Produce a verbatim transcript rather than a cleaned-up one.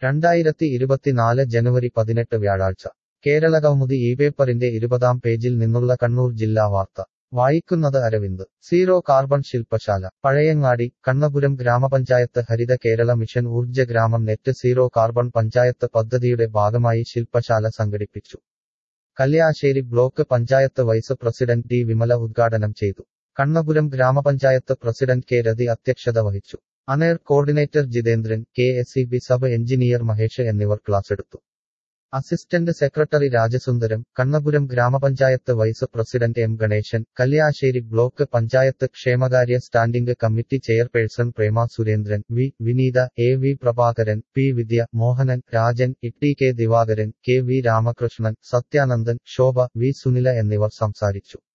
രണ്ടായിരത്തി ഇരുപത്തിനാല് ജനുവരി പതിനെട്ട് വ്യാഴാഴ്ച കേരളകൗമുദി ഈ പേപ്പറിന്റെ ഇരുപതാം പേജിൽ നിന്നുള്ള കണ്ണൂർ ജില്ലാ വാർത്ത വായിക്കുന്നത് അരവിന്ദ് സീറോ കാർബൺ ശില്പശാല പഴയങ്ങാടി കണ്ണപുരം ഗ്രാമപഞ്ചായത്ത് ഹരിത കേരള മിഷൻ ഊർജ്ജ ഗ്രാമം നെറ്റ് സീറോ കാർബൺ പഞ്ചായത്ത് പദ്ധതിയുടെ ഭാഗമായി ശില്പശാല സംഘടിപ്പിച്ചു. Kalliasseri block panchayat vice president T Vimala ഉദ്ഘാടനം ചെയ്തു. കണ്ണപുരം ഗ്രാമപഞ്ചായത്ത് പ്രസിഡന്റ് കെ രതി അധ്യക്ഷത വഹിച്ചു. ANERT coordinator Jithendran, K S E B sub engineer Mahesh എന്നിവർ ക്ലാസെടുത്തു. Assistant secretary Rajasundaram, Kannapuram grama panchayat vice president M Ganeshan, Kalliasseri block panchayat ക്ഷേമകാര്യ standing committee chairperson Prema Surendran, V Vineetha, A V Prabhakaran, P Vidya, Mohanan, Rajan, Itty K Divakaran, K V Ramakrishnan, Sathyanandan, Shobha, V Sunila എന്നിവർ സംസാരിച്ചു.